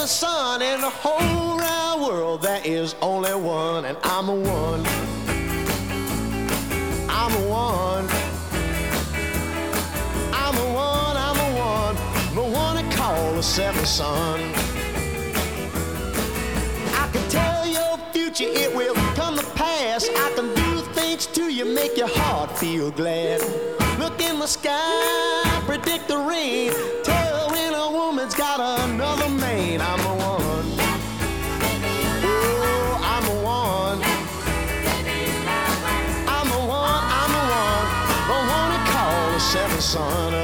seventh son in the whole round world. There is only one, and I'm the one. I'm the one. I'm the one, I'm the one. The one they call the seventh son. I can tell your future, it will come to pass. I can do things to you, make your heart feel glad. Look in the sky, predict the rain. Tell when a woman's got another man. I'm the one. Oh, I'm the one. I'm the one, I'm the one. The one they call the seventh son.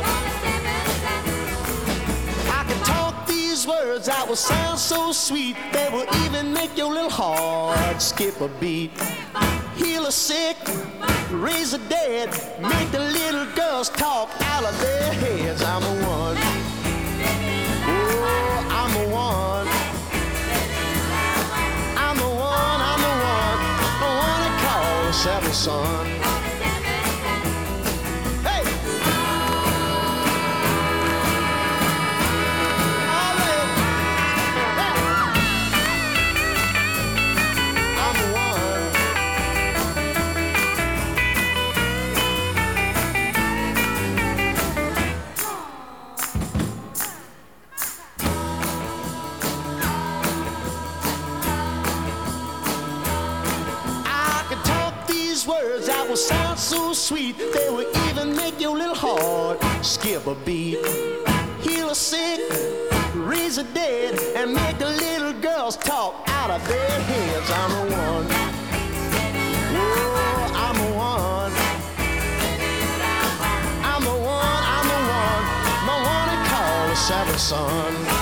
I can talk these words that will sound so sweet. They will even make your little heart skip a beat. Heal the sick, raise the dead, make the little girls talk out of their heads. I'm the one. Oh, I'm the one. I'm the one, I'm the one. The one they call the seventh son. Hey! All right. I'm the one. Words that will sound so sweet, they will even make your little heart skip a beat. Heal the sick, raise the dead, and make the little girls talk out of their heads. I'm the one. Oh, I'm the one. I'm the one, I'm the one. The one they call the seventh son.